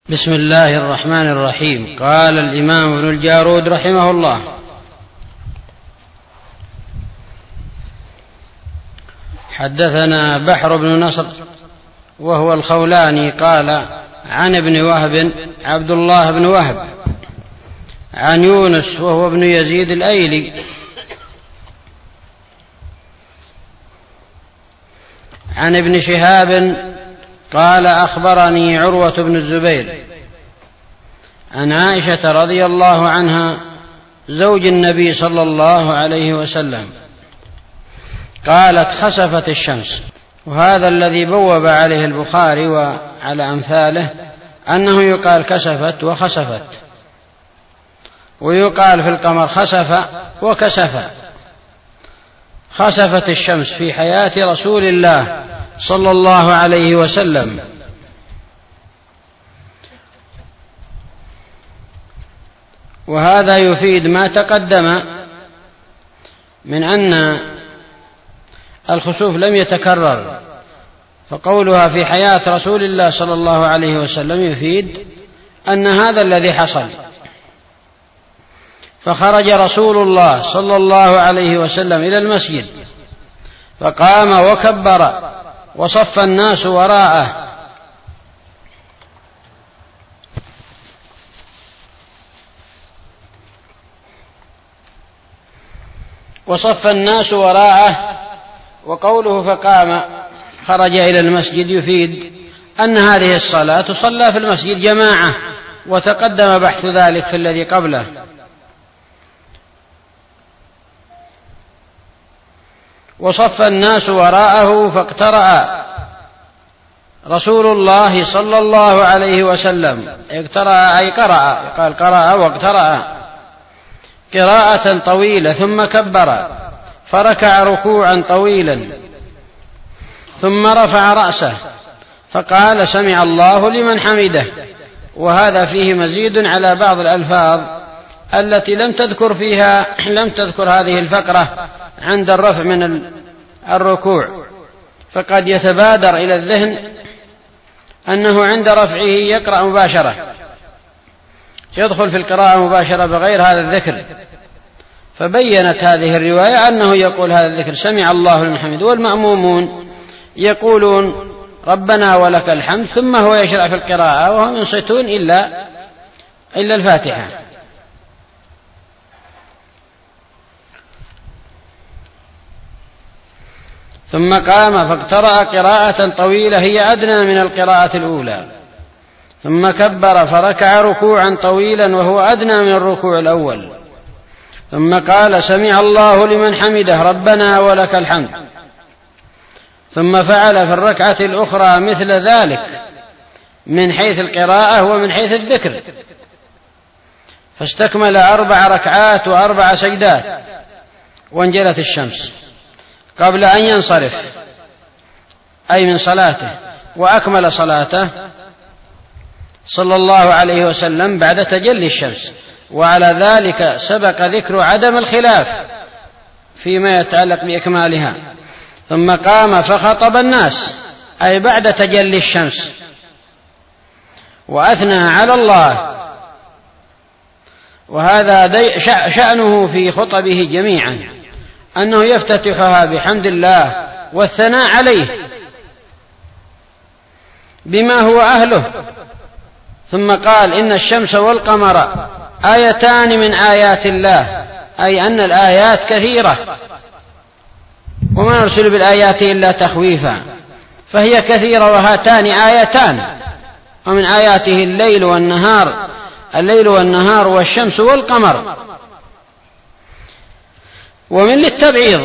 بسم الله الرحمن الرحيم. قال الإمام ابن الجارود رحمه الله: حدثنا بحر بن نصر وهو الخولاني قال عن ابن وهب عبد الله بن وهب عن يونس وهو ابن يزيد الأيلي عن ابن شهاب قال أخبرني عروة بن الزبير عن عائشة رضي الله عنها زوج النبي صلى الله عليه وسلم قالت: خسفت الشمس. وهذا الذي بوب عليه البخاري وعلى أمثاله أنه يقال كسفت وخسفت، ويقال في القمر خسف وكسف. خسفت الشمس في حياة رسول الله صلى الله عليه وسلم، وهذا يفيد ما تقدم من أن الخسوف لم يتكرر، فقولها في حياة رسول الله صلى الله عليه وسلم يفيد أن هذا الذي حصل. فخرج رسول الله صلى الله عليه وسلم إلى المسجد فقام وكبر وصف الناس وراءه، وقوله فقام خرج إلى المسجد يفيد أن هذه الصلاة تصلى في المسجد جماعة، وتقدم بحث ذلك في الذي قبله. وصف الناس وراءه فاقترأ رسول الله صلى الله عليه وسلم، اقترأ أي قرأ، قال قرأ واقترأ قراءة طويلة، ثم كبر فركع ركوعا طويلا، ثم رفع رأسه فقال: سمع الله لمن حمده. وهذا فيه مزيد على بعض الألفاظ التي لم تذكر هذه الفقرة عند الرفع من الركوع، فقد يتبادر إلى الذهن أنه عند رفعه يقرأ مباشرة، يدخل في القراءة مباشرة بغير هذا الذكر. فبينت هذه الرواية أنه يقول هذا الذكر: سمع الله لمن حمده، والمأمومون يقولون ربنا ولك الحمد، ثم هو يشرع في القراءة وهم ينصتون إلا الفاتحة. ثم قام فاقترأ قراءة طويلة هي أدنى من القراءة الأولى، ثم كبر فركع ركوعا طويلا وهو أدنى من الركوع الأول، ثم قال: سمع الله لمن حمده ربنا ولك الحمد. ثم فعل في الركعة الأخرى مثل ذلك من حيث القراءة ومن حيث الذكر، فاستكمل 4 ركعات و4 سجدات، وانجلت الشمس قبل أن ينصرف أي من صلاته، وأكمل صلاته صلى الله عليه وسلم بعد تجلي الشمس. وعلى ذلك سبق ذكر عدم الخلاف فيما يتعلق بإكمالها. ثم قام فخطب الناس أي بعد تجلي الشمس، وأثنى على الله، وهذا شأنه في خطبه جميعا أنه يفتتحها بحمد الله والثناء عليه بما هو أهله. ثم قال: إن الشمس والقمر آيتان من آيات الله، أي أن الآيات كثيرة، وما نرسل بالآيات إلا تخويفا، فهي كثيرة، وهاتان آيتان، ومن آياته الليل والنهار والشمس والقمر. ومن للتبعيض،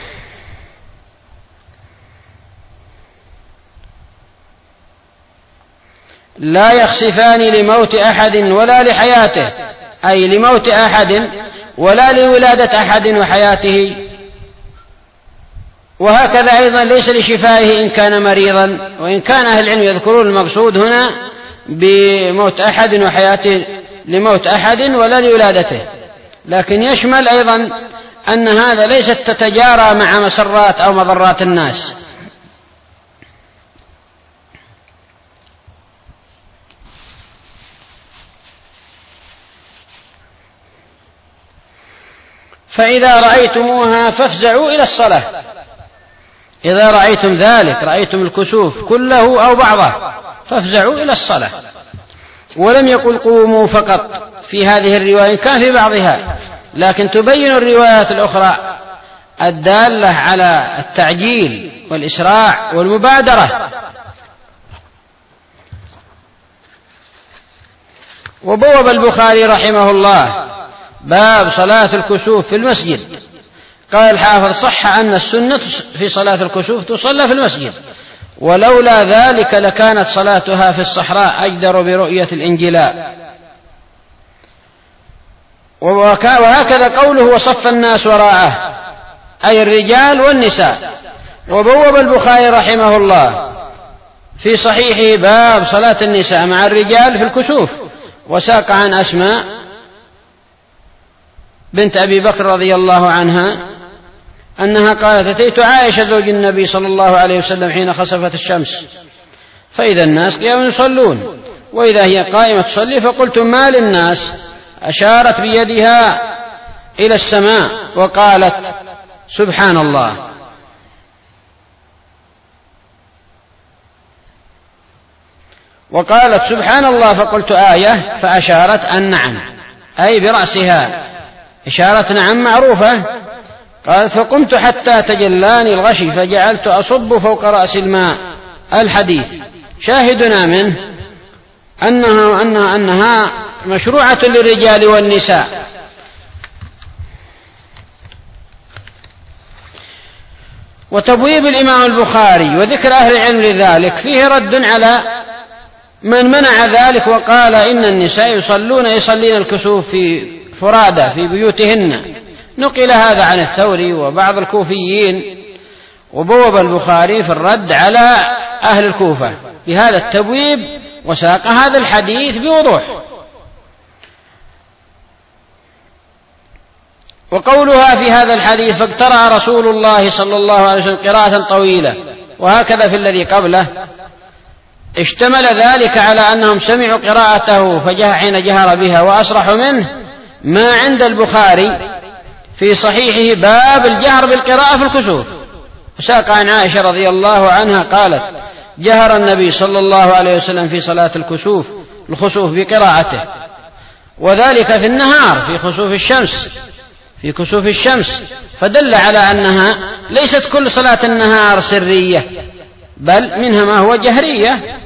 لا يخسفان لموت أحد ولا لحياته، أي لموت أحد ولا لولادة أحد وحياته. وهكذا أيضا ليس لشفائه إن كان مريضا، وإن كان أهل العلم يذكرون المقصود هنا بموت أحد وحياته لموت أحد ولا لولادته، لكن يشمل أيضا أن هذا ليست تتجارى مع مسرات أو مضرات الناس. فإذا رأيتموها فافزعوا إلى الصلاة. إذا رأيتم ذلك، رأيتم الكسوف كله أو بعضه، فافزعوا إلى الصلاة. ولم يقل قوموا فقط في هذه الرواية، كان في بعضها، لكن تبين الروايات الأخرى الدالة على التعجيل والإسراع والمبادرة. وبوب البخاري رحمه الله باب صلاة الكسوف في المسجد. قال الحافظ: صح أن السنة في صلاة الكسوف تصلى في المسجد، ولولا ذلك لكانت صلاتها في الصحراء أجدر برؤية الإنجلاء. وهكذا قوله: وصف الناس وراءه، أي الرجال والنساء. وبوب البخاري رحمه الله في صحيحه باب صلاة النساء مع الرجال في الكسوف، وساق عن أسماء بنت أبي بكر رضي الله عنها أنها قالت: أتيت عائشة زوج النبي صلى الله عليه وسلم حين خسفت الشمس، فإذا الناس قيام يصلون وإذا هي قائمة تصلي، فقلت: ما للناس؟ أشارت بيدها إلى السماء وقالت: سبحان الله. وقالت: سبحان الله. فقلت: آية؟ فأشارت أن نعم، أي برأسها، إشارة نعم معروفة. قالت: فقمت حتى تجلاني الغشي فجعلت أصب فوق رأس الماء. الحديث شاهدنا منه أنها مشروعة للرجال والنساء. وتبويب الإمام البخاري وذكر أهل العلم لذلك فيه رد على من منع ذلك وقال إن النساء يصلين الكسوف في فرادى في بيوتهن. نقل هذا عن الثوري وبعض الكوفيين. وبوب البخاري في الرد على أهل الكوفة بهذا التبويب، وساق هذا الحديث بوضوح. وقولها في هذا الحديث: فاقترأ رسول الله صلى الله عليه وسلم قراءة طويلة، وهكذا في الذي قبله، اشتمل ذلك على أنهم سمعوا قراءته حين جهر بها وأصرحوا منه ما عند البخاري في صحيحه باب الجهر بالقراءة في الكسوف. وساق عن عائشة رضي الله عنها قالت: جهر النبي صلى الله عليه وسلم في صلاة الخسوف بقراءته، وذلك في النهار في كسوف الشمس، فدل على أنها ليست كل صلاة النهار سرية، بل منها ما هو جهرية.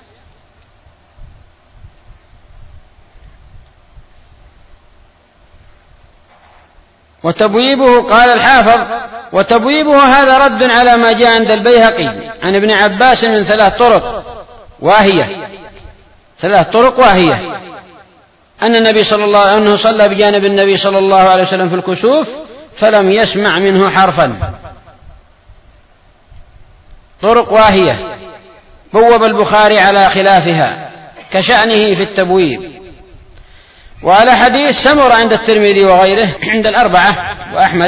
وتبويبه قال الحافظ: وتبويبه هذا رد على ما جاء عند البيهقي عن ابن عباس من 3 طرق واهية أن النبي أنه صلى بجانب النبي صلى الله عليه وسلم في الكسوف فلم يسمع منه حرفا. طرق واهية بوب البخاري على خلافها كشأنه في التبويب. وعلى حديث سمر عند الترمذي وغيره عند الأربعة وأحمد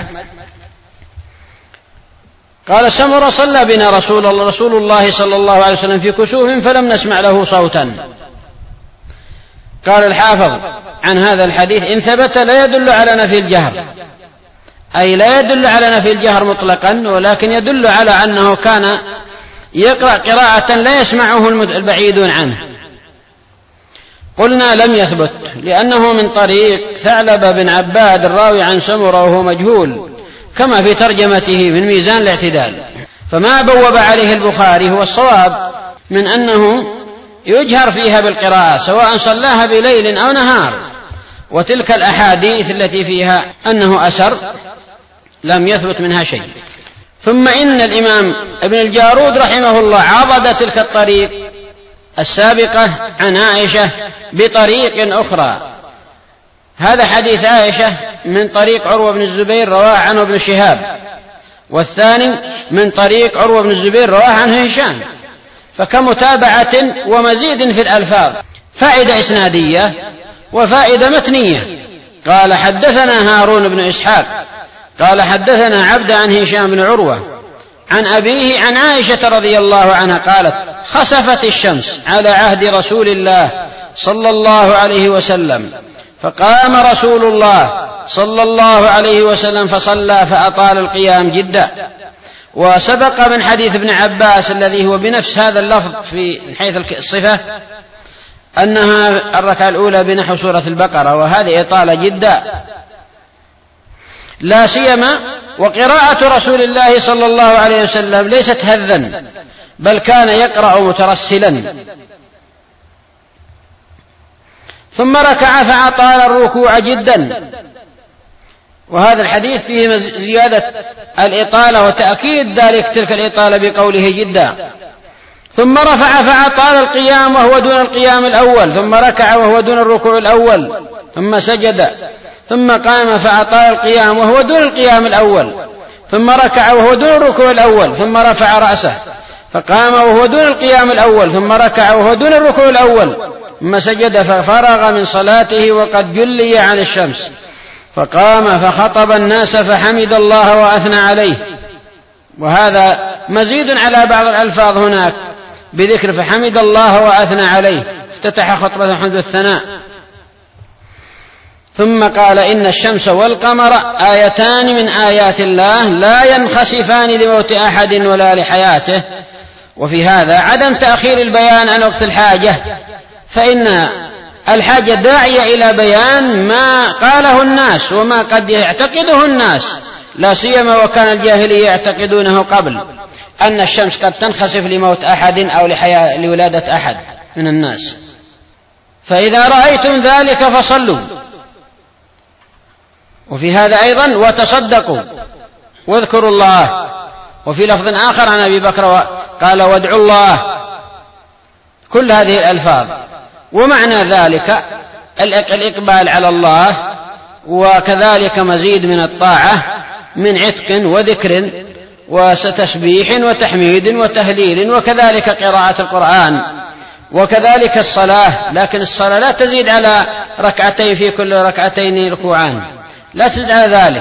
قال: سمر صلى بنا رسول الله صلى الله عليه وسلم في كسوف فلم نسمع له صوتا. قال الحافظ عن هذا الحديث: إن ثبت لا يدل على نفي الجهر، أي لا يدل على نفي الجهر مطلقا، ولكن يدل على أنه كان يقرأ قراءة لا يسمعه البعيدون عنه. قلنا: لم يثبت، لأنه من طريق ثعلب بن عباد الراوي عن سمرة وهو مجهول كما في ترجمته من ميزان الاعتدال. فما بوب عليه البخاري هو الصواب من أنه يجهر فيها بالقراءة سواء صلاها بليل أو نهار، وتلك الأحاديث التي فيها أنه أسر لم يثبت منها شيء. ثم إن الإمام ابن الجارود رحمه الله عضد تلك الطريق السابقة عن عائشة بطريق أخرى. هذا حديث عائشة من طريق عروة بن الزبير رواه عنه ابن شهاب، والثاني من طريق عروة بن الزبير رواه عنه هشام، فكمتابعة ومزيد في الألفاظ، فائدة إسنادية وفائدة متنية. قال: حدثنا هارون بن إسحاق قال: حدثنا عبد عن هشام بن عروة عن أبيه عن عائشة رضي الله عنها قالت: خسفت الشمس على عهد رسول الله صلى الله عليه وسلم، فقام رسول الله صلى الله عليه وسلم فصلى فأطال القيام جدا. وسبق من حديث ابن عباس الذي هو بنفس هذا اللفظ من حيث الصفة أنها الركعة الأولى بنحو سورة البقرة، وهذه إطالة جدا، لا سيما وقراءة رسول الله صلى الله عليه وسلم ليست هذا، بل كان يقرأ مترسلا. ثم ركع فأطال الركوع جدا، وهذا الحديث فيه زيادة الإطالة وتأكيد ذلك تلك الإطالة بقوله جدا. ثم رفع فأطال القيام وهو دون القيام الأول، ثم ركع وهو دون الركوع الأول، ثم سجد، ثم قام فأطال القيام وهو دون القيام الأول، ثم ركع وهو دون الركوع الأول، ثم رفع رأسه فقام وهو دون القيام الأول، ثم ركع وهو دون الركوع الأول، ثم سجد ففرغ من صلاته وقد جلي عن الشمس، فقام فخطب الناس فحمد الله وأثنى عليه. وهذا مزيد على بعض الألفاظ هناك بذكر فحمد الله وأثنى عليه، افتتح خطبة حمد الثناء. ثم قال إن الشمس والقمر آيتان من آيات الله لا ينخسفان لموت أحد ولا لحياته. وفي هذا عدم تأخير البيان عن وقت الحاجة، فإن الحاجة داعية إلى بيان ما قاله الناس وما قد يعتقده الناس، لا سيما وكان الجاهلية يعتقدونه قبل أن الشمس قد تنخسف لموت أحد أو لولادة أحد من الناس. فإذا رأيتم ذلك فصلوا. وفي هذا أيضا وتصدقوا واذكروا الله. وفي لفظ آخر عن أبي بكر قال وادعوا الله. كل هذه الألفاظ، ومعنى ذلك الإقبال على الله، وكذلك مزيد من الطاعة من عتق وذكر وتسبيح وتحميد وتهليل، وكذلك قراءة القرآن، وكذلك الصلاة. لكن الصلاة لا تزيد على ركعتين، في كل ركعتين ركوعان، لا تزيد على ذلك.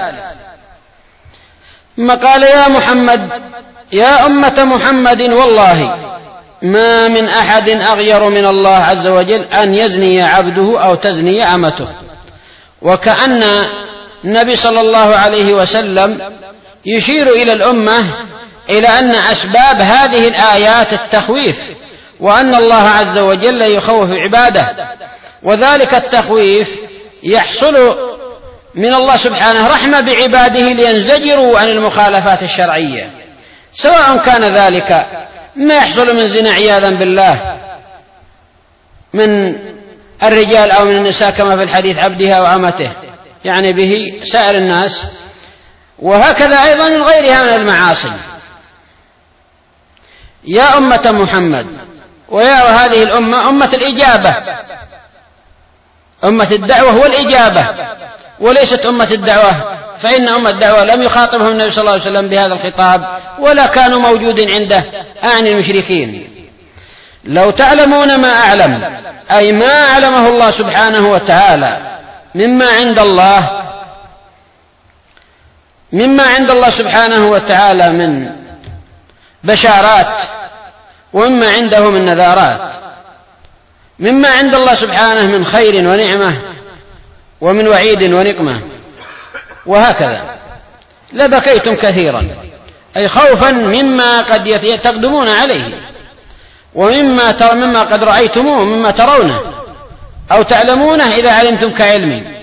ثم قال يا محمد يا أمة محمد والله ما من أحد أغير من الله عز وجل أن يزني عبده أو تزني أمته. وكأن النبي صلى الله عليه وسلم يشير إلى الأمة إلى أن أسباب هذه الآيات التخويف، وأن الله عز وجل يخوف عباده، وذلك التخويف يحصل من الله سبحانه رحمة بعباده لينزجروا عن المخالفات الشرعية، سواء كان ذلك ما يحصل من زنا عياذا بالله من الرجال أو من النساء كما في الحديث عبدها وأمته، يعني به سائر الناس، وهكذا أيضا من غيرها من المعاصي. يا أمة محمد، ويا هذه الأمة أمة الإجابة، أمة الدعوة والإجابة، وليست أمة الدعوة، فإن أمة الدعوة لم يخاطبهم النبي صلى الله عليه وسلم بهذا الخطاب ولا كانوا موجودين عنده، أعني المشركين. لو تعلمون ما أعلم، أي ما علمه الله سبحانه وتعالى مما عند الله سبحانه وتعالى من بشارات، ومما عنده من نذارات، مما عند الله سبحانه من خير ونعمة ومن وعيد ونقمة، وهكذا لبكيتم كثيرا، أي خوفا مما قد تقدمون عليه، ومما قد رأيتموه مما ترونه أو تعلمونه إذا علمتم كعلمي،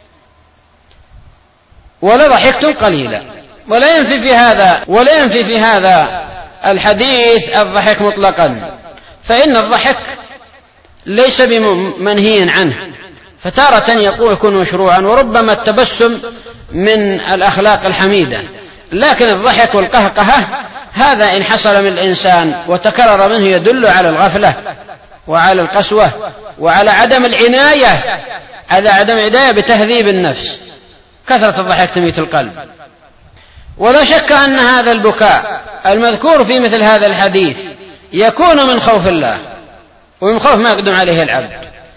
ولضحكتم قليلا. ولا ينفي في هذا الحديث الضحك مطلقا، فإن الضحك ليس بمنهي عنه، فتارة يكون مشروعا، وربما التبسم من الأخلاق الحميدة، لكن الضحك والقهقهة هذا إن حصل من الإنسان وتكرر منه يدل على الغفلة وعلى القسوة وعلى عدم العناية، بتهذيب النفس. كثرة الضحك تميت القلب. ولا شك أن هذا البكاء المذكور في مثل هذا الحديث يكون من خوف الله ومن خوف ما يقدم عليه العبد،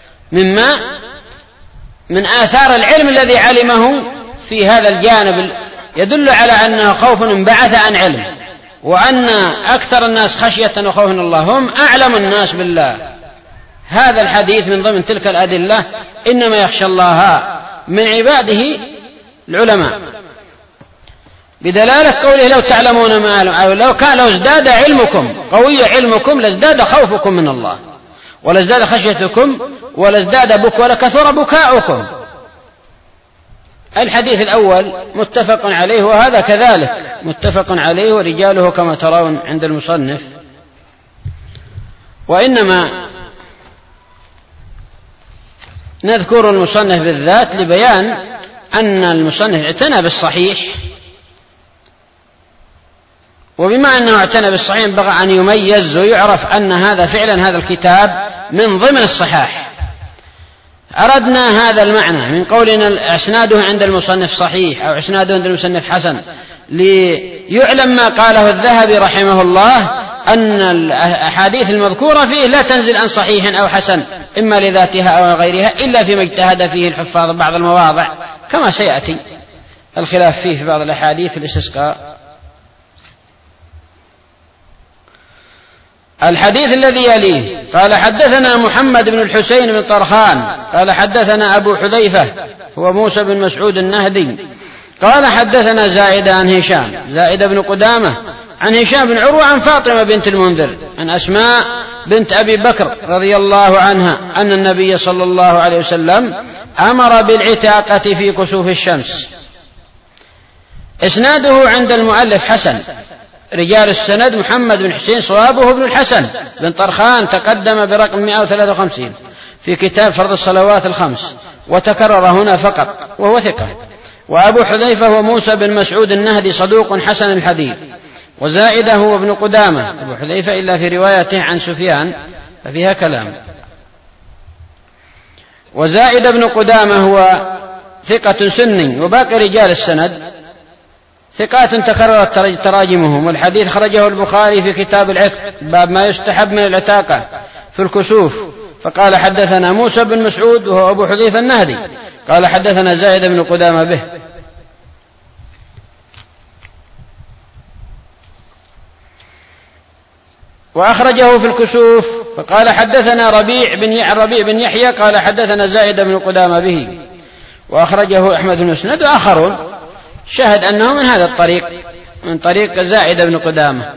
من آثار العلم الذي علمه في هذا الجانب، يدل على أنه خوف انبعث عن علم، وأن أكثر الناس خشية وخوفا الله هم أعلم الناس بالله. هذا الحديث من ضمن تلك الأدلة، إنما يخشى الله من عباده العلماء، بدلالة قوله لو تعلمون ما أعلم، أو لو ازداد علمكم، قوي علمكم، لازداد خوفكم من الله، ولازداد خشيتكم، ولازداد ولكثر بكاؤكم. الحديث الأول متفق عليه، وهذا كذلك متفق عليه، ورجاله كما ترون عند المصنف. وإنما نذكر المصنف بالذات لبيان أن المصنف اعتنى بالصحيح، وبما أنه اعتنى بالصحيح ينبغي أن يميز ويعرف أن هذا فعلا هذا الكتاب من ضمن الصحاح. أردنا هذا المعنى من قولنا اسناده عند المصنف صحيح أو اسناده عند المصنف حسن، ليعلم ما قاله الذهبي رحمه الله أن الأحاديث المذكورة فيه لا تنزل عن صحيح أو حسن إما لذاتها أو غيرها إلا فيما اجتهد فيه الحفاظ بعض المواضع، كما سيأتي الخلاف فيه في بعض الأحاديث في الاستسقاء. الحديث الذي يليه قال حدثنا محمد بن الحسين بن طرخان قال حدثنا أبو حذيفة هو موسى بن مسعود النهدي قال حدثنا زائدة عن هشام زائدة بن قدامة عن هشام بن عروة عن فاطمة بنت المنذر عن أسماء بنت أبي بكر رضي الله عنها أن النبي صلى الله عليه وسلم أمر بالعتاقة في كسوف الشمس. إسناده عند المؤلف حسن، رجال السند محمد بن حسين صوابه بن الحسن بن طرخان تقدم برقم 153 في كتاب فرض الصلوات الخمس، وتكرر هنا فقط وهو ثقة. وأبو حذيفة هو موسى بن مسعود النهدي صدوق حسن الحديث. وزائدة هو ابن قدامة أبو حذيفة إلا في روايته عن سفيان ففيها كلام. وزائدة بن قدامة هو ثقة سني، وباقي رجال السند ثقات تكررت تراجمهم. والحديث خرجه البخاري في كتاب العتق باب ما يستحب من العتاقة في الكسوف، فقال حدثنا موسى بن مسعود وهو أبو حذيفة النهدي قال حدثنا زائدة بن قدامة به. وأخرجه في الكسوف فقال حدثنا ربيع بن يحيى قال حدثنا زائدة بن قدامة به. وأخرجه أحمد بن مسند وآخرون شهد أنه من هذا الطريق من طريق زائدة بن قدامة.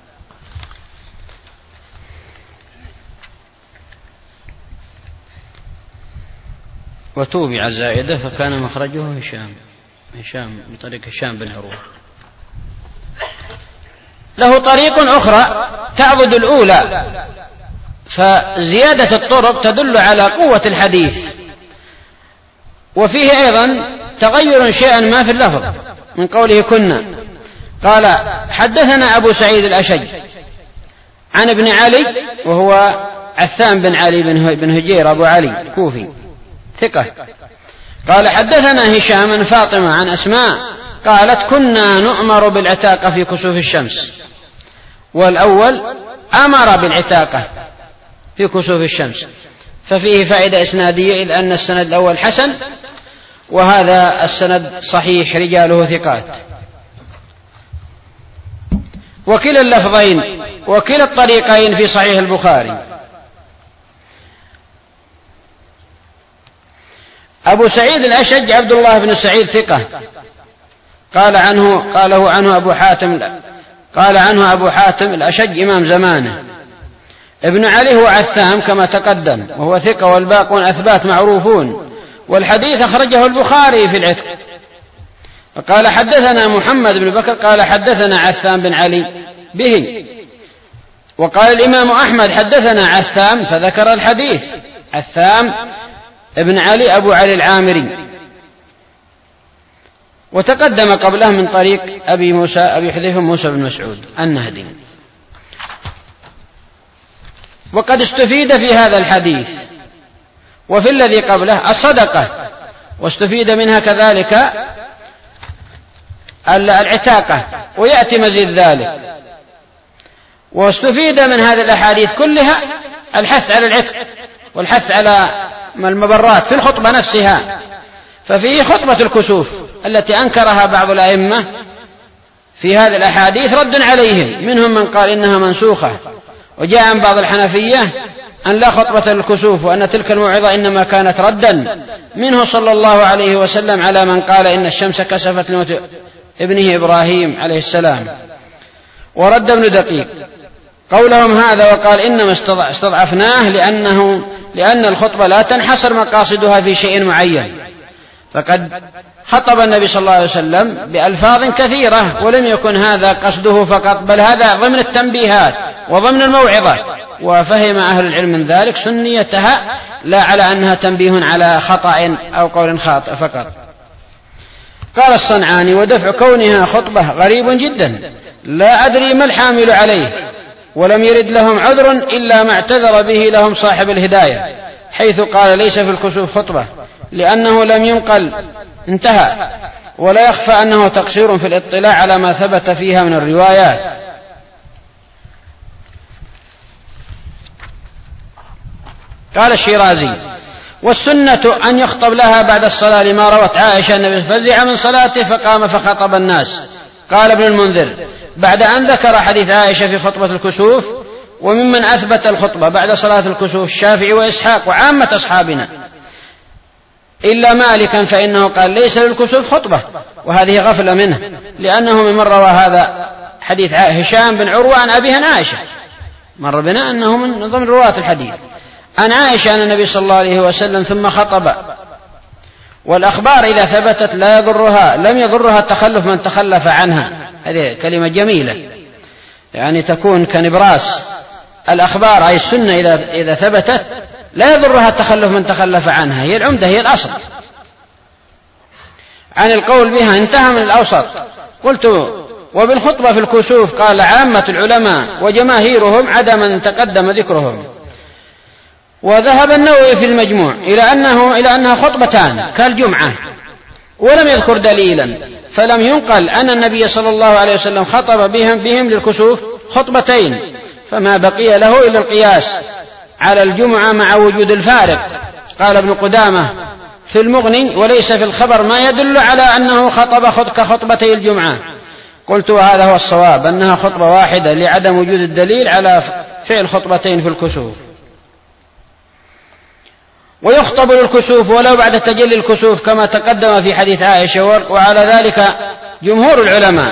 وتوبع زائدة فكان مخرجه هشام من طريق هشام بن عروة. له طريق أخرى تعضد الأولى، فزيادة الطرق تدل على قوة الحديث. وفيه أيضا تغير شيئا ما في اللفظ من قوله كنا. قال حدثنا أبو سعيد الأشج عن ابن علي وهو عثام بن علي بن هجير أبو علي كوفي ثقة. قال حدثنا هشام عن فاطمة عن أسماء قالت كنا نؤمر بالعتاقة في كسوف الشمس. والأول أمر بالعتاقة في كسوف الشمس، ففيه فائدة إسنادية إذ أن السند الأول حسن وهذا السند صحيح رجاله ثقات. وكلا اللفظين وكلا الطريقين في صحيح البخاري. أبو سعيد الأشج عبد الله بن سعيد ثقة قاله عنه أبو حاتم الأشج إمام زمانه. ابن علي هو عثام كما تقدم وهو ثقة، والباقون أثبات معروفون. والحديث أخرجه البخاري في العتق. وقال حدثنا محمد بن بكر قال حدثنا عثام بن علي به. وقال الإمام أحمد حدثنا عثام فذكر الحديث عثام ابن علي أبو علي العامري، وتقدم قبله من طريق أبي حذيفة موسى بن مسعود النهدي. وقد استفيد في هذا الحديث وفي الذي قبله الصدقة، واستفيد منها كذلك العتاقة، ويأتي مزيد ذلك. واستفيد من هذه الأحاديث كلها الحث على العتق والحث على المبرات في الخطبة نفسها. ففيه خطبة الكسوف التي أنكرها بعض الأئمة في هذه الأحاديث رد عليهم، منهم من قال إنها منسوخة، وجاء عن بعض الحنفية أن لا خطبة للكسوف، وأن تلك الموعظة إنما كانت ردا منه صلى الله عليه وسلم على من قال إن الشمس كسفت لموت ابنه إبراهيم عليه السلام. ورد ابن دقيق قولهم هذا وقال إنما استضعفناه لأن الخطبة لا تنحصر مقاصدها في شيء معين، فقد خطب النبي صلى الله عليه وسلم بألفاظ كثيرة ولم يكن هذا قصده فقط، بل هذا ضمن التنبيهات وضمن الموعظة، وفهم أهل العلم من ذلك سنيتها لا على أنها تنبيه على خطأ أو قول خاطئ فقط. قال الصنعاني: ودفع كونها خطبة غريب جدا، لا أدري ما الحامل عليه، ولم يرد لهم عذر إلا ما اعتذر به لهم صاحب الهداية، حيث قال ليس في الكسوف خطبة لأنه لم ينقل، انتهى. ولا يخفى أنه تقصير في الاطلاع على ما ثبت فيها من الروايات. قال الشيرازي: والسنة أن يخطب لها بعد الصلاة، لما روت عائشة النبي فزع من صلاته فقام فخطب الناس. قال ابن المنذر بعد أن ذكر حديث عائشة في خطبة الكسوف: وممن أثبت الخطبة بعد صلاة الكسوف الشافعي وإسحاق وعامة أصحابنا إلا مالكا، فإنه قال ليس للكسوف خطبة، وهذه غفلة منه، لأنه من روى هذا حديث هشام بن عروة عن أبيه عن عائشة، مر بنا أنه من ضمن رواة الحديث عن عائشة أن النبي صلى الله عليه وسلم ثم خطب. والأخبار إذا ثبتت لا يضرها، لم يضرها التخلف من تخلف عنها. هذه كلمة جميلة، يعني تكون كنبراس. الأخبار أي السنة إذا ثبتت لا يضرها التخلف من تخلف عنها، هي العمدة، هي الأصل. عن القول بها انتهى من الأوسط. قلت: وبالخطبة في الكسوف قال عامة العلماء وجماهيرهم عدم أن تقدم ذكرهم. وذهب النووي في المجموع إلى أنها خطبتان كالجمعة، ولم يذكر دليلا، فلم ينقل أن النبي صلى الله عليه وسلم خطب بهم للكسوف خطبتين، فما بقي له إلا القياس على الجمعة مع وجود الفارق. قال ابن قدامة في المغني: وليس في الخبر ما يدل على أنه خطب كخطبتي الجمعة. قلت: وهذا هو الصواب، أنها خطبة واحدة لعدم وجود الدليل على فعل خطبتين في الكسوف. ويخطب للكسوف ولو بعد تجلي الكسوف كما تقدم في حديث عائشة، وعلى ذلك جمهور العلماء.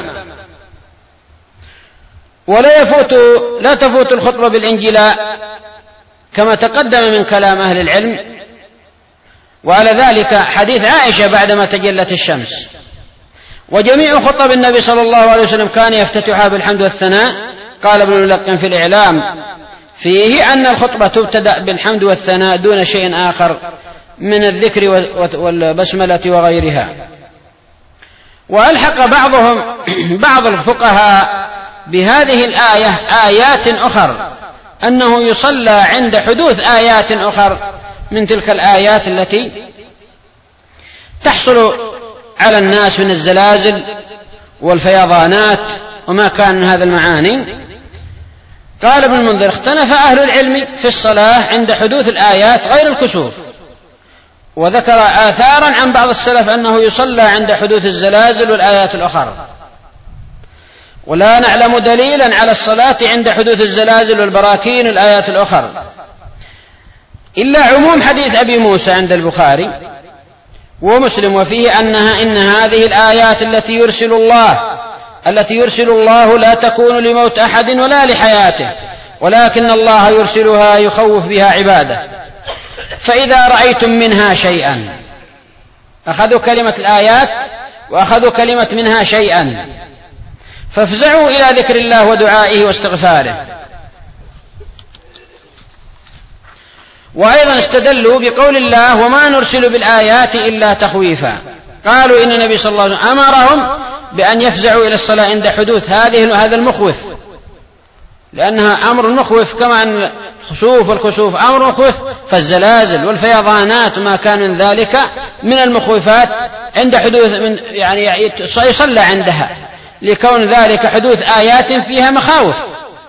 لا تفوت الخطبة بالانجلاء كما تقدم من كلام أهل العلم، وعلى ذلك حديث عائشة بعدما تجلت الشمس. وجميع خطب النبي صلى الله عليه وسلم كان يفتتحها بالحمد والثناء. قال ابن الملقن في الإعلام فيه أن الخطبة تبتدأ بالحمد والثناء دون شيء آخر من الذكر والبسملة وغيرها. وألحق بعض الفقهاء بهذه الآية آيات أخر، أنه يصلى عند حدوث آيات أخر من تلك الآيات التي تحصل على الناس من الزلازل والفيضانات وما كان من هذا المعاني. قال ابن المنذر: اختلف أهل العلم في الصلاة عند حدوث الآيات غير الكسوف، وذكر آثارا عن بعض السلف أنه يصلى عند حدوث الزلازل والآيات الأخرى، ولا نعلم دليلا على الصلاة عند حدوث الزلازل والبراكين والآيات الأخرى إلا عموم حديث أبي موسى عند البخاري ومسلم، وفيه إن هذه الآيات التي يرسل الله لا تكون لموت أحد ولا لحياته، ولكن الله يرسلها يخوف بها عباده. فإذا رأيتم منها شيئا، أخذوا كلمة الآيات وأخذوا كلمة منها شيئا، فافزعوا إلى ذكر الله ودعائه واستغفاره. وأيضا استدلوا بقول الله: وما نرسل بالآيات إلا تخويفا. قالوا إن النبي صلى الله عليه وسلم أمرهم بأن يفزعوا إلى الصلاة عند حدوث هذا المخوف، لأنها أمر مخوف، كما أن الكسوف أمر مخوف، فالزلازل والفيضانات وما كان من ذلك من المخوفات عند حدوث يصلى عندها، لكون ذلك حدوث آيات فيها مخاوف،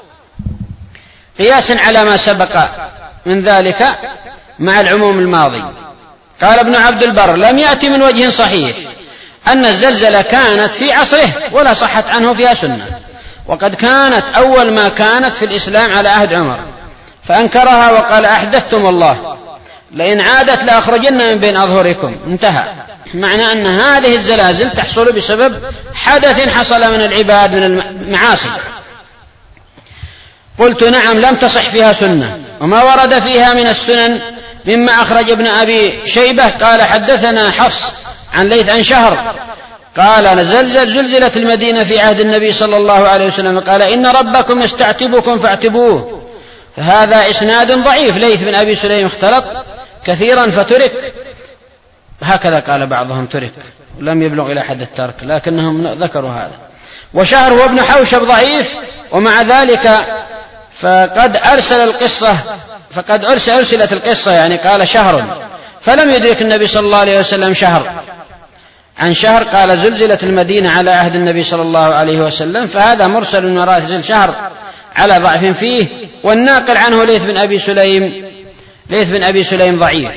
قياسا على ما سبق من ذلك مع العموم الماضي. قال ابن عبد البر: لم يأتي من وجه صحيح أن الزلزلة كانت في عصره ولا صحت عنه فيها سنة، وقد كانت أول ما كانت في الإسلام على عهد عمر، فأنكرها وقال أحدثتم والله لئن عادت لأخرجن من بين أظهركم. انتهى. معنى أن هذه الزلازل تحصل بسبب حدث حصل من العباد من المعاصي. قلت نعم لم تصح فيها سنة. وما ورد فيها من السنن مما أخرج ابن أبي شيبة قال حدثنا حفص عن ليث عن شهر قال زلزلت المدينة في عهد النبي صلى الله عليه وسلم قال إن ربكم يستعتبكم فاعتبوه. فهذا إسناد ضعيف. ليث بن أبي سليم اختلط كثيرا فترك، هكذا قال بعضهم ترك ولم يبلغ إلى حد الترك، لكنهم ذكروا هذا. وشهر هو ابن حوشب ضعيف، ومع ذلك فقد أرسلت القصة يعني قال شهر، فلم يدرك النبي صلى الله عليه وسلم شهر عن شهر قال زلزلت المدينة على عهد النبي صلى الله عليه وسلم، فهذا مرسل من وراء شهر على ضعف فيه. والناقل عنه ليث بن أبي سليم ضعيف.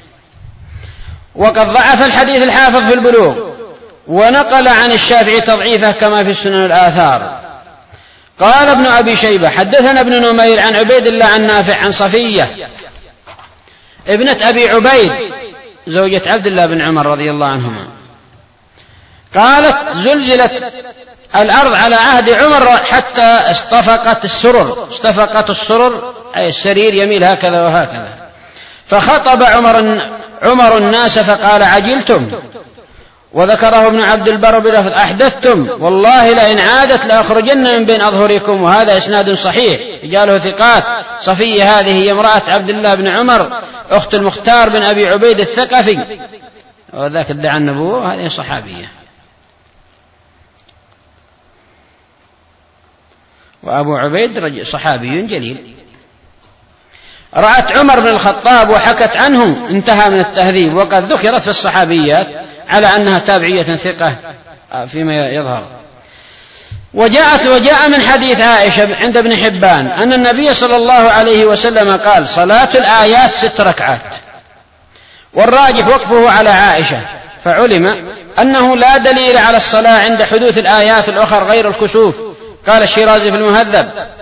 وقد ضعف الحديث الحافظ في البلوغ، ونقل عن الشافعي تضعيفه كما في السنن الآثار. قال ابن أبي شيبة حدثنا ابن نمير عن عبيد الله عن نافع عن صفية ابنة أبي عبيد زوجة عبد الله بن عمر رضي الله عنهما قالت زلزلت الأرض على عهد عمر حتى استفقت السرر أي السرير يميل هكذا وهكذا. فخطب عمر الناس فقال عجلتم. وذكره ابن عبد البر بلفظ أحدثتم والله لئن عادت لأخرجن من بين أظهركم. وهذا إسناد صحيح رجاله ثقات. صفية هذه هي امرأة عبد الله بن عمر أخت المختار بن أبي عبيد الثقفي، وذاك ادعى النبوة، هذه صحابية. وأبو عبيد صحابي جليل. رأت عمر بن الخطاب وحكت عنه، انتهى من التهذيب. وقد ذكرت في الصحابيات على أنها تابعية ثقة فيما يظهر. وجاء من حديث عائشة عند ابن حبان أن النبي صلى الله عليه وسلم قال صلاة الآيات 6 ركعات، والراجح وقفه على عائشة. فعلم أنه لا دليل على الصلاة عند حدوث الآيات الأخرى غير الكسوف. قال الشيرازي في المهذب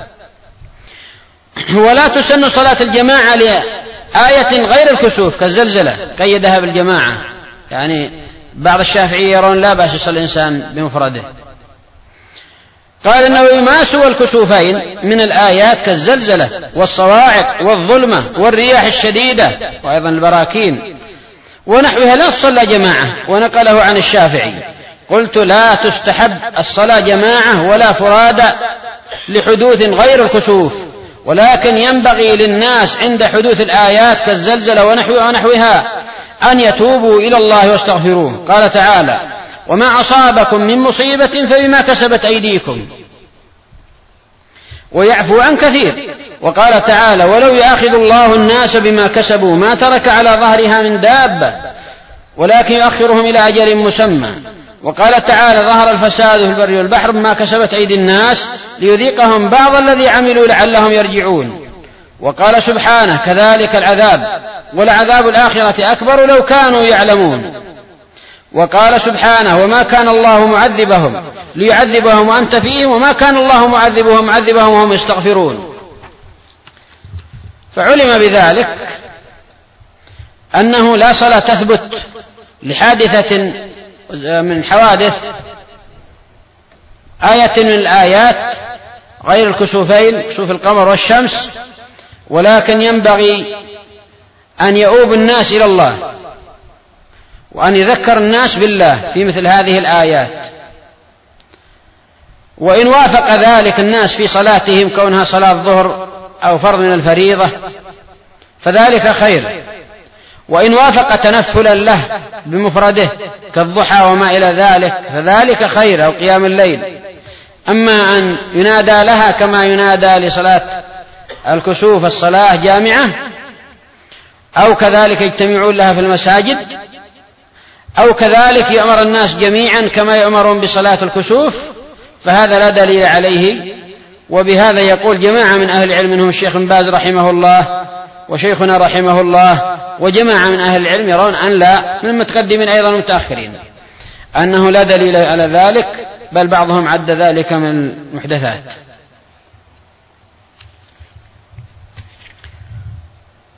ولا تسن صلاة الجماعة لآية غير الكسوف كالزلزلة قيدها بالجماعة. يعني بعض الشافعية يرون لا بأس يصلي الإنسان بمفرده. قال النووي ما سوى الكسوفين من الآيات كالزلزلة والصواعق والظلمة والرياح الشديدة وأيضا البراكين ونحوها لا تصلى جماعة. ونقله عن الشافعي. قلت لا تستحب الصلاة جماعة ولا فرادى لحدوث غير الكسوف، ولكن ينبغي للناس عند حدوث الآيات كالزلزلة ونحوها أن يتوبوا إلى الله واستغفروه. قال تعالى وما أصابكم من مصيبة فبما كسبت أيديكم ويعفو عن كثير. وقال تعالى ولو يأخذ الله الناس بما كسبوا ما ترك على ظهرها من دابة ولكن يؤخرهم إلى أجل مسمى. وقال تعالى ظهر الفساد في البر والبحر بما كسبت أيدي الناس ليذيقهم بعض الذي عملوا لعلهم يرجعون. وقال سبحانه كذلك العذاب ولعذاب الآخرة أكبر لو كانوا يعلمون. وقال سبحانه وما كان الله معذبهم ليعذبهم وأنت فيهم وما كان الله معذبهم وهم يستغفرون. فعلم بذلك أنه لا صلاة تثبت لحادثة من حوادث آية من الآيات غير الكسوفين كسوف القمر والشمس، ولكن ينبغي أن يؤوب الناس إلى الله وأن يذكر الناس بالله في مثل هذه الآيات. وإن وافق ذلك الناس في صلاتهم كونها صلاة الظهر أو فرض من الفريضة فذلك خير، وإن وافق تنفلا له بمفرده كالضحى وما إلى ذلك فذلك خير، أو قيام الليل. أما أن ينادى لها كما ينادى لصلاة الكسوف الصلاة جامعة، أو كذلك يجتمعون لها في المساجد، أو كذلك يأمر الناس جميعا كما يأمرون بصلاة الكسوف، فهذا لا دليل عليه. وبهذا يقول جماعة من أهل العلم منهم الشيخ بن باز رحمه الله وشيخنا رحمه الله وجماعة من أهل العلم يرون أن لا، من المتقدمين أيضا المتأخرين، أنه لا دليل على ذلك، بل بعضهم عد ذلك من المحدثات.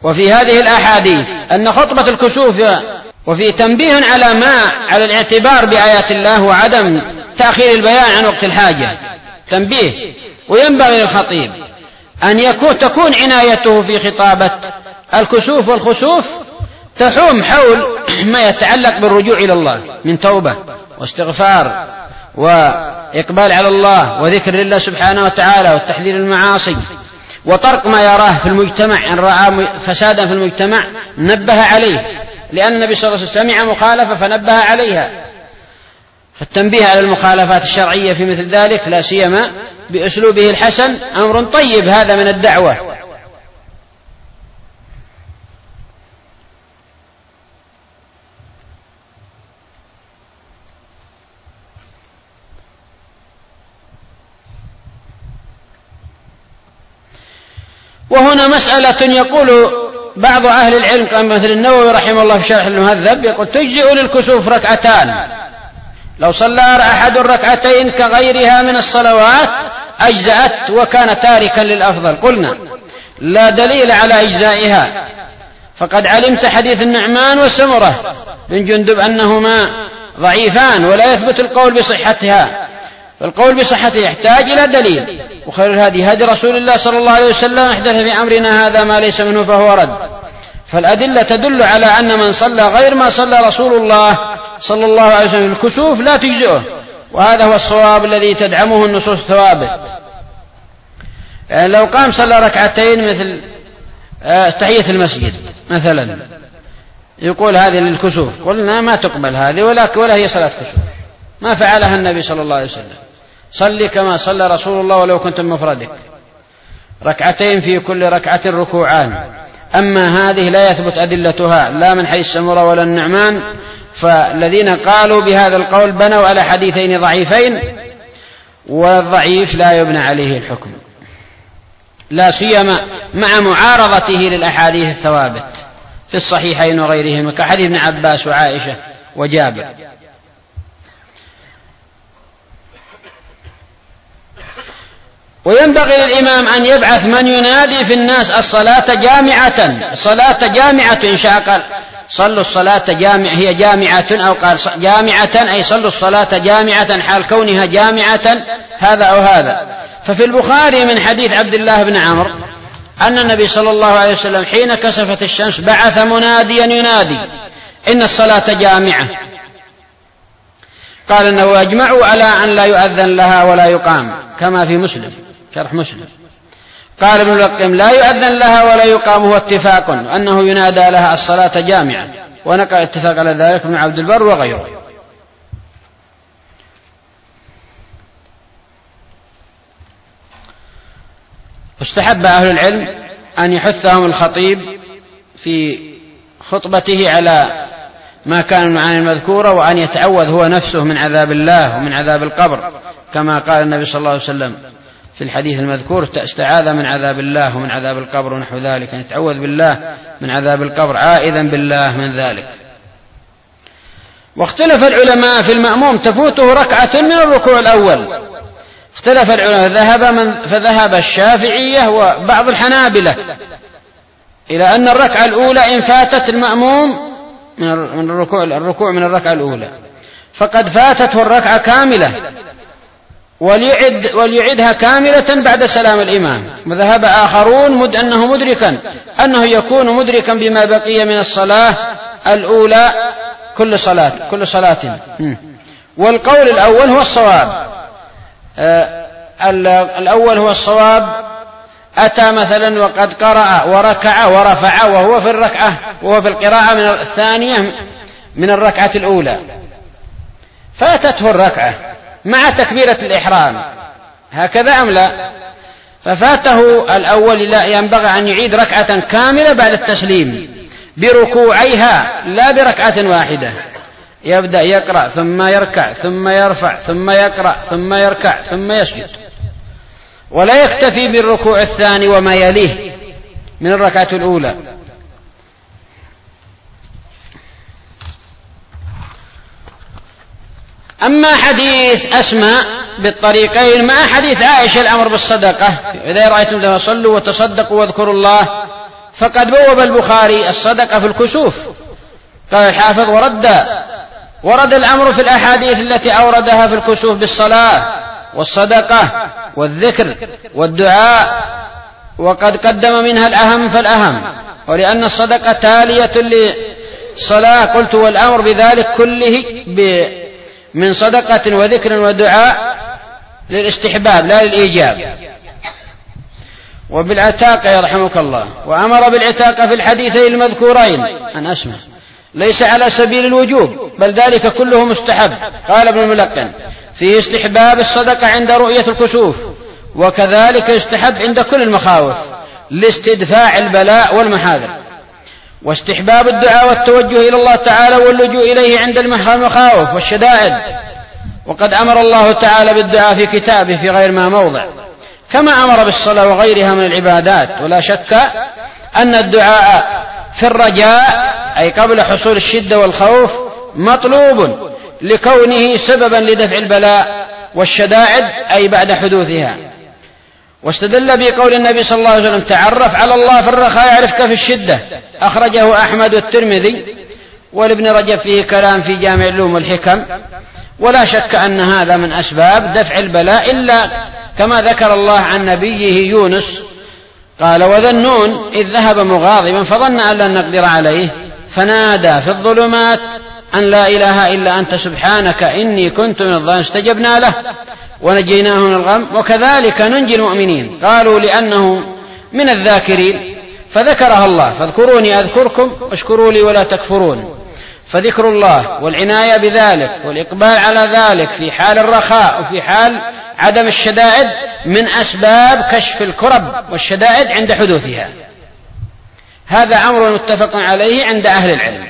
وفي هذه الأحاديث أن خطبة الكسوف وفي تنبيه على الاعتبار بآيات الله وعدم تأخير البيان عن وقت الحاجة، تنبيه. وينبغي للخطيب أن تكون عنايته في خطابة الكسوف والخسوف تحوم حول ما يتعلق بالرجوع إلى الله من توبة واستغفار وإقبال على الله وذكر لله سبحانه وتعالى والتحذير المعاصي وطرق ما يراه في المجتمع إن رأى فسادا في المجتمع نبه عليه، لأن النبي صلى الله عليه وسلم سمع مخالفة فنبه عليها. فالتنبيه على المخالفات الشرعية في مثل ذلك لا سيما بأسلوبه الحسن أمر طيب، هذا من الدعوة. وهنا مسألة يقول بعض أهل العلم كمثل النووي رحمه الله في شرح المهذب يقول تجزئ للكسوف ركعتان، لو صلى أحد الركعتين كغيرها من الصلوات أجزأت وكان تاركا للأفضل. قلنا لا دليل على إجزائها، فقد علمت حديث النعمان وسمرة بن جندب أنهما ضعيفان ولا يثبت القول بصحتها، فالقول بصحته يحتاج إلى دليل. وخير الهدي هدي رسول الله صلى الله عليه وسلم، احدث في أمرنا هذا ما ليس منه فهو رد. فالأدلة تدل على أن من صلى غير ما صلى رسول الله صلى الله عليه وسلم الكسوف لا تجزئه، وهذا هو الصواب الذي تدعمه النصوص الثوابت. يعني لو قام صلى ركعتين مثل تحية المسجد مثلا يقول هذه للكسوف، قلنا ما تقبل هذه ولا هي صلاة كسوف، ما فعلها النبي صلى الله عليه وسلم. صلي كما صلى رسول الله ولو كنت مفردك، ركعتين في كل ركعة ركوعان. أما هذه لا يثبت أدلتها لا من حديث سمرة ولا النعمان، فالذين قالوا بهذا القول بنوا على حديثين ضعيفين، والضعيف لا يبنى عليه الحكم، لا سيما مع معارضته للأحاديث الثوابت في الصحيحين وغيرهما كحديث ابن عباس وعائشة وجابر. وينبغي للإمام أن يبعث من ينادي في الناس الصلاة جامعة إن شاء قال صلوا الصلاة جامعة هي جامعة، أو قال جامعة أي صلوا الصلاة جامعة حال كونها جامعة هذا أو هذا. ففي البخاري من حديث عبد الله بن عمرو أن النبي صلى الله عليه وسلم حين كسفت الشمس بعث مناديا ينادي إن الصلاة جامعة. قال أنه أجمعوا على أن لا يؤذن لها ولا يقام كما في مسلم شرح مسلم. قال ابن القيم لا يؤذن لها ولا يقام هو اتفاق أنه ينادى لها الصلاة جامعة، ونقل اتفاق على ذلك ابن عبد البر وغيره. استحب أهل العلم أن يحثهم الخطيب في خطبته على ما كان من المعاني المذكورة، وأن يتعوذ هو نفسه من عذاب الله ومن عذاب القبر، كما قال النبي صلى الله عليه وسلم في الحديث المذكور استعاذ من عذاب الله ومن عذاب القبر ونحو ذلك، أن يتعوذ بالله من عذاب القبر عائذا بالله من ذلك. واختلف العلماء في المأموم تفوته ركعة من الركوع الأول، اختلف العلماء فذهب الشافعية وبعض الحنابلة إلى أن الركعة الأولى إن فاتت المأموم من الركوع من الركعة الأولى فقد فاتته الركعة كاملة، وليعدها كاملة بعد سلام الإمام. وذهب آخرون أنه يكون مدركا بما بقي من الصلاة الأولى كل صلاة. والقول الأول هو الصواب. الأول هو الصواب. أتى مثلا وقد قرأ وركع ورفع وهو في القراءة من الثانية من الركعة الأولى، فاتته الركعة مع تكبيرة الإحرام، هكذا أم لا؟ ففاته الأول لا ينبغي أن يعيد ركعة كاملة بعد التسليم بركوعيها لا بركعة واحدة، يبدأ يقرأ ثم يركع ثم يرفع ثم يقرأ ثم يركع ثم يسجد، ولا يكتفي بالركوع الثاني وما يليه من الركعة الأولى. أما حديث أسماء بالطريقين مع حديث عائشة الأمر بالصدقة إذا رأيتم فصلوا وتصدقوا واذكروا الله فقد بوب البخاري الصدقة في الكسوف. قال الحافظ: ورد الأمر في الأحاديث التي أوردها في الكسوف بالصلاة والصدقة والذكر والدعاء، وقد قدم منها الأهم فالأهم، ولأن الصدقة تالية للصلاة قلت: والأمر بذلك كله من صدقة وذكر ودعاء للاستحباب لا للإيجاب. وبالعتاقة يرحمك الله، وأمر بالعتاقة في الحديثين المذكورين أن أسمع ليس على سبيل الوجوب بل ذلك كله مستحب. قال ابن الملقن: فيه استحباب الصدقة عند رؤية الكسوف، وكذلك يستحب عند كل المخاوف لاستدفاع البلاء والمحاذر، واستحباب الدعاء والتوجه إلى الله تعالى واللجوء إليه عند المخاوف والشدائد. وقد أمر الله تعالى بالدعاء في كتابه في غير ما موضع، كما أمر بالصلاة وغيرها من العبادات. ولا شك أن الدعاء في الرجاء أي قبل حصول الشدة والخوف مطلوب لكونه سببا لدفع البلاء والشدائد أي بعد حدوثها. واستدل بقول النبي صلى الله عليه وسلم: تعرف على الله في الرخاء يعرفك في الشدة. أخرجه أحمد والترمذي، والابن رجب فيه كلام في جامع العلوم والحكم. ولا شك أن هذا من أسباب دفع البلاء، إلا كما ذكر الله عن نبيه يونس قال: وذا النون إذ ذهب مغاضبا فظن أن لن نقدر عليه فنادى في الظلمات أن لا إله إلا أنت سبحانك إني كنت من الظالمين. استجبنا له ونجيناه من الغم وكذلك ننجي المؤمنين. قالوا لأنه من الذاكرين فذكرها الله: فاذكروني أذكركم واشكروا لي ولا تكفرون. فذكر الله والعناية بذلك والإقبال على ذلك في حال الرخاء وفي حال عدم الشدائد من أسباب كشف الكرب والشدائد عند حدوثها. هذا أمر متفق عليه عند أهل العلم.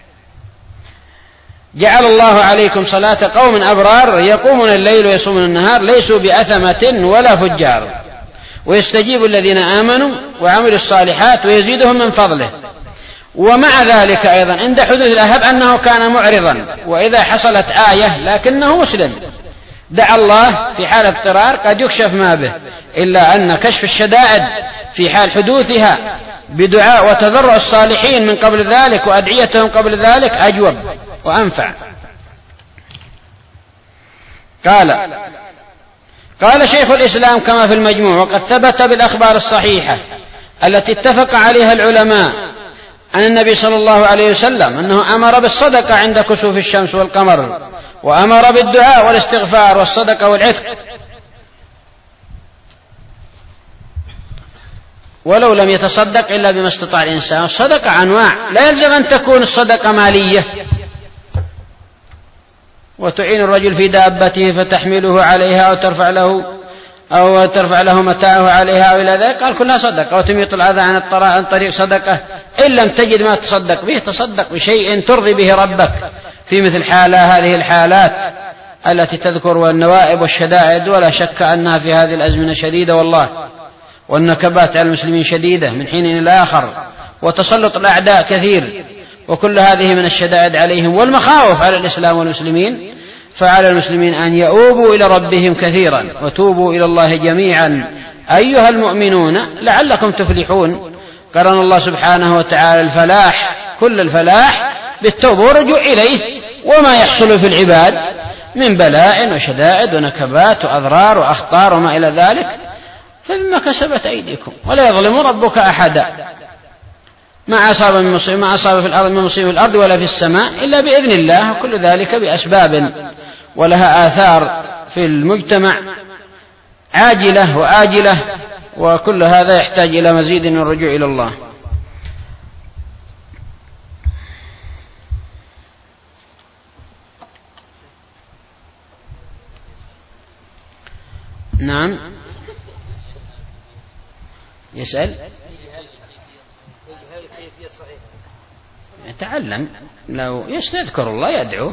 جعل الله عليكم صلاة قوم أبرار يقومون الليل ويصومون النهار ليسوا بأثمة ولا فجار، ويستجيب الذين آمنوا وعملوا الصالحات ويزيدهم من فضله. ومع ذلك أيضا عند حدوث الأهب أنه كان معرضا، وإذا حصلت آية لكنه مسلم دعا الله في حال اضطرار قد يكشف ما به، إلا أن كشف الشدائد في حال حدوثها بدعاء وتضرع الصالحين من قبل ذلك وأدعيتهم قبل ذلك أجوب وأنفع. قال شيخ الإسلام كما في المجموع: وقد ثبت بالأخبار الصحيحة التي اتفق عليها العلماء عن النبي صلى الله عليه وسلم أنه أمر بالصدقة عند كسوف الشمس والقمر، وأمر بالدعاء والاستغفار والصدقة والعتق. ولو لم يتصدق إلا بما استطاع الإنسان. الصدقة أنواع، لا يلزم أن تكون الصدقة مالية وتعين الرجل في دابته فتحمله عليها أو ترفع له متاعه عليها أو إلى ذلك. قال كلها صدقة. وتميط الأذى عن طريق صدقة. إن لم تجد ما تصدق به تصدق بشيء ترضي به ربك في مثل هذه الحالات التي تذكر والنوائب والشدائد. ولا شك أنها في هذه الأزمنة شديدة والله، والنكبات على المسلمين شديدة من حين إلى آخر، وتسلط الأعداء كثير، وكل هذه من الشدائد عليهم والمخاوف على الإسلام والمسلمين. فعلى المسلمين أن يؤوبوا إلى ربهم كثيرا وتوبوا إلى الله جميعا أيها المؤمنون لعلكم تفلحون. قرن الله سبحانه وتعالى الفلاح كل الفلاح بالتوبة والرجوع إليه، وما يحصل في العباد من بلاء وشدائد ونكبات وأضرار وأخطار وما إلى ذلك فبما كسبت أيديكم ولا يظلم ربك أحدا. ما أصاب في الأرض من مصيبة في الأرض ولا في السماء إلا بإذن الله، وكل ذلك بأسباب ولها آثار في المجتمع عاجلة وآجلة، وكل هذا يحتاج إلى مزيد من الرجوع إلى الله. نعم. يسأل يتعلم، لو يذكر الله يدعو،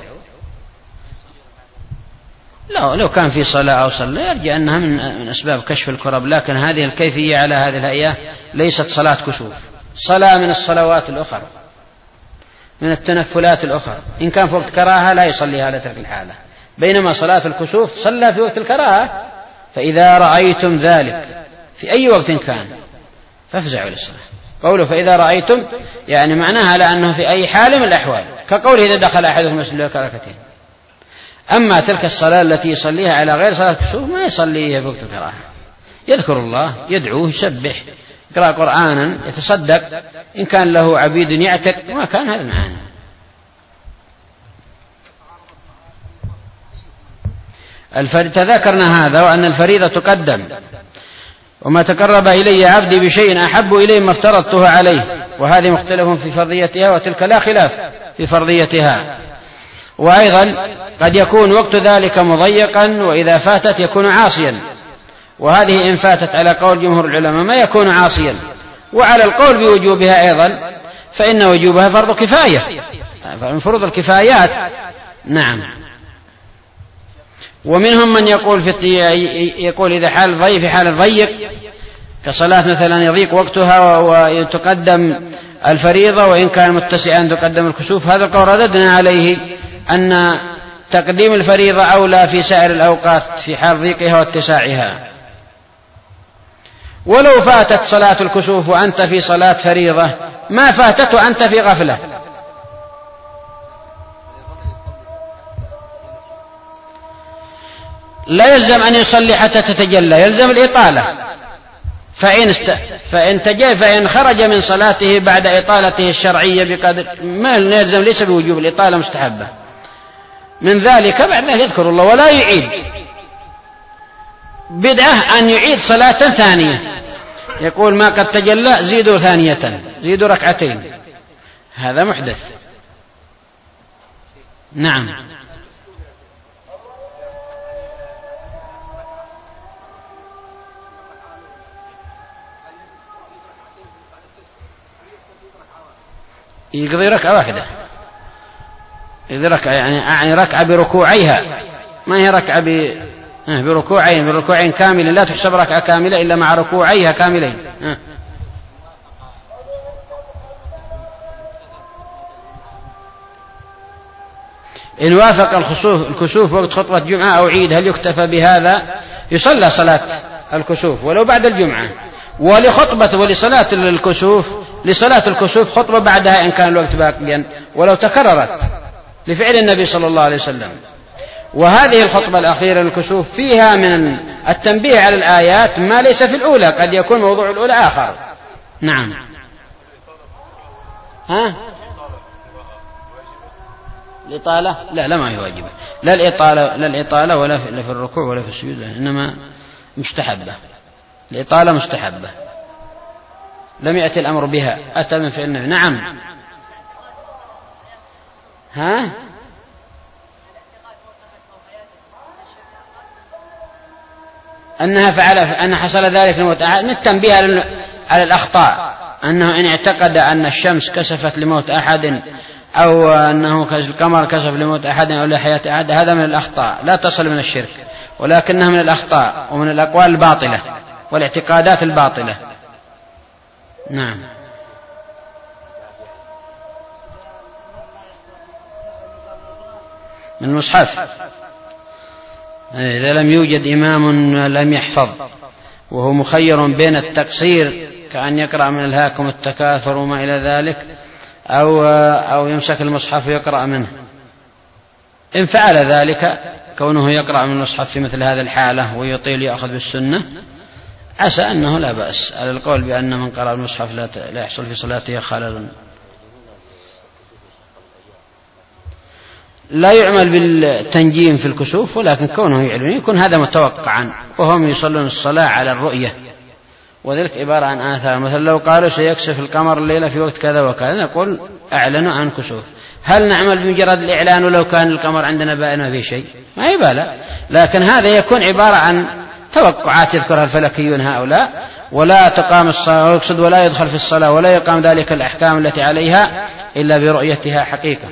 لو كان في صلاة أو صلى يرجع أنها من أسباب كشف الكرب. لكن هذه الكيفية على هذه الهيئة ليست صلاة كسوف، صلاة من الصلوات الأخرى، من التنفلات الأخرى. إن كان في وقت كراهة لا يصليها على تلك الحالة، بينما صلاة الكسوف صلى في وقت الكراهة. فإذا رأيتم ذلك في أي وقت كان فافزعوا للصلاة قوله فإذا رأيتم يعني معناها على أنه في أي حال من الأحوال، كقوله إذا دخل أحدكم المسجد ركعتين. أما تلك الصلاة التي يصليها على غير صلاة الكسوف ما يصليها في وقت الكراهة، يذكر الله، يدعوه، يسبح، يقرأ قرآنا، يتصدق، إن كان له عبيد يعتق، ما كان هذا معنا. تذكرنا هذا، وأن الفريضة تقدم، وما تقرب إلي عبدي بشيء أحب إليه ما افترضته عليه، وهذه مختلف في فرضيتها، وتلك لا خلاف في فرضيتها. وأيضا قد يكون وقت ذلك مضيقا، وإذا فاتت يكون عاصيا، وهذه إن فاتت على قول جمهور العلماء ما يكون عاصيا. وعلى القول بوجوبها أيضا فإن وجوبها فرض كفاية، من فروض الكفايات. نعم. ومنهم من يقول إذا حال ضيق، في حال الضيق كصلاة مثلا يضيق وقتها وتقدم الفريضة، وإن كان متسعا تقدم الكسوف. هذا القول رددنا عليه أن تقديم الفريضة أولى في سائر الأوقات في حال ضيقها واتساعها. ولو فاتت صلاة الكسوف وأنت في صلاة فريضة ما فاتت وأنت في غفلة، لا يلزم أن يصلي حتى تتجلى، يلزم الإطالة. فإن خرج من صلاته بعد إطالته الشرعية بقدر ما يلزم، ليس بوجوب الإطالة، مستحبة. من ذلك بعد ذلك يذكر الله ولا يعيد. بدعة أن يعيد صلاة ثانية، يقول ما قد تجلى زيدوا ثانية، زيدوا ركعتين، هذا محدث. نعم. يقضي ركعة واحدة، يقضي ركعة يعني ركعة بركوعيها، ما هي ركعة بركوعين كاملين، لا تحسب ركعة كاملة إلا مع ركوعيها كاملين. إن وافق الكسوف وقت خطبة جمعة أو عيد هل يكتفى بهذا؟ يصلى صلاة الكسوف ولو بعد الجمعة، ولخطبة ولصلاة الكسوف، لصلاة الكسوف خطبة بعدها إن كان الوقت باقيا ولو تكررت، لفعل النبي صلى الله عليه وسلم. وهذه الخطبة الأخيرة للكسوف فيها من التنبيه على الآيات ما ليس في الأولى، قد يكون موضوع الأولى آخر. نعم. الإطالة لا ما هي واجبة، لا الإطالة ولا في الركوع ولا في السجود، إنما مستحبة. الإطالة مستحبة، لم يأتي الأمر بها، أتى من فعل النبي. نعم. أن حصل ذلك لموت أحد، التنبيه على الأخطاء، أنه إن اعتقد أن الشمس كسفت لموت أحد أو أنه القمر كسف لموت أحد أو لحياة أحد، هذا من الأخطاء، لا تصل من الشرك، ولكنها من الأخطاء ومن الأقوال الباطلة والاعتقادات الباطلة. نعم. من المصحف إذا لم يوجد إمام لم يحفظ وهو مخير بين التقصير كأن يقرأ من الهاكم التكاثر وما إلى ذلك، أو يمسك المصحف ويقرأ منه. إن فعل ذلك كونه يقرأ من المصحف في مثل هذه الحالة ويطيل يأخذ بالسنة، عسى أنه لا بأس، على القول بأن من قرأ المصحف لا يحصل في صلاته خلل. لا يعمل بالتنجيم في الكسوف، ولكن كونه يعلن يكون هذا متوقعا، وهم يصلون الصلاة على الرؤية، وذلك عبارة عن آثار. مثلا لو قالوا سيكسف القمر الليلة في وقت كذا وكذا، نقول أعلنوا عن كسوف. هل نعمل بمجرد الإعلان ولو كان القمر عندنا بائن ما في شيء؟ ما يبالى، لكن هذا يكون عبارة عن توقعات يذكرها الفلكيون هؤلاء، ولا تقام الصلاة، ويقصد ولا يدخل في الصلاة ولا يقام ذلك الأحكام التي عليها إلا برؤيتها حقيقة.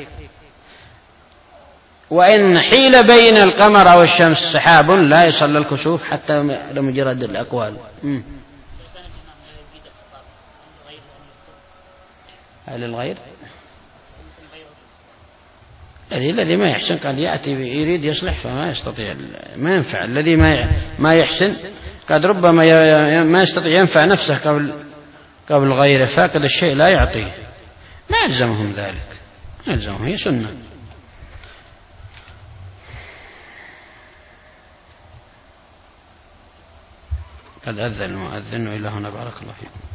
وإن حيل بين القمر أو الشمس سحاب لا يصلى الكسوف حتى لمجرد الأقوال. هل الغير الذي ما يحسن قد يأتي يريد يصلح فما يستطيع، ما ينفع. الذي ما يحسن قد ربما ما يستطيع ينفع نفسه قبل غيره، فاقد الشيء لا يعطيه، ما يلزمهم ذلك، ما يلزمهم، هي سنة. قد أذن المؤذن، وإلى هنا بارك الله فيكم.